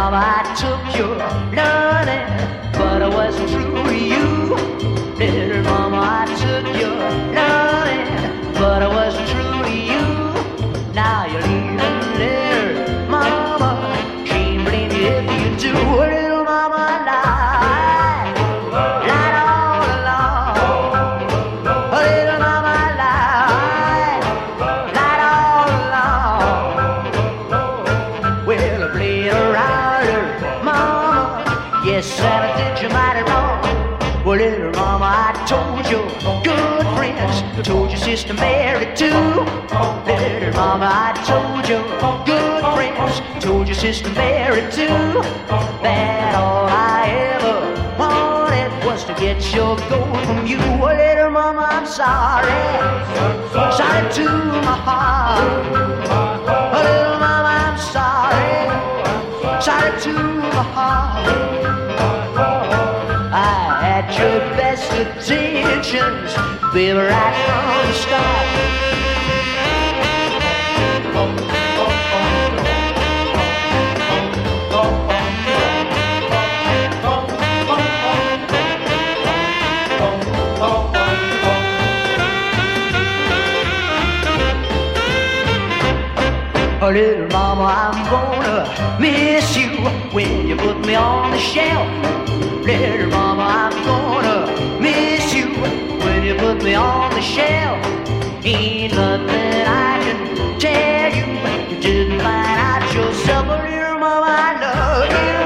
mama, I took your loving, but I wasn't true to you. Little mama, I took your loving, but I wasn't true to you. Now you're leaving, little mama, can't blame you if you do. Little mama, lied all along. Little mama, lied all along. Well, I played around her, mama, yes, and I did you mighty wrong. Well, little mama, I told you, good friends, told your sister Mary too. Little mama, I told you, good friends, told your sister Mary too. That all I ever wanted was to get your gold from you. Well, little mama, I'm sorry, sorry to my heart. Well, little mama, I'm sorry, sorry to my heart. I had your best intentions, baby, right from the start. Oh, little mama, I'm gonna miss you when you put me on the shelf. Little mama, I'm gonna miss you when you put me on the shelf. Ain't nothing I can tell you, you didn't find out yourself. Oh, little mama, I love you.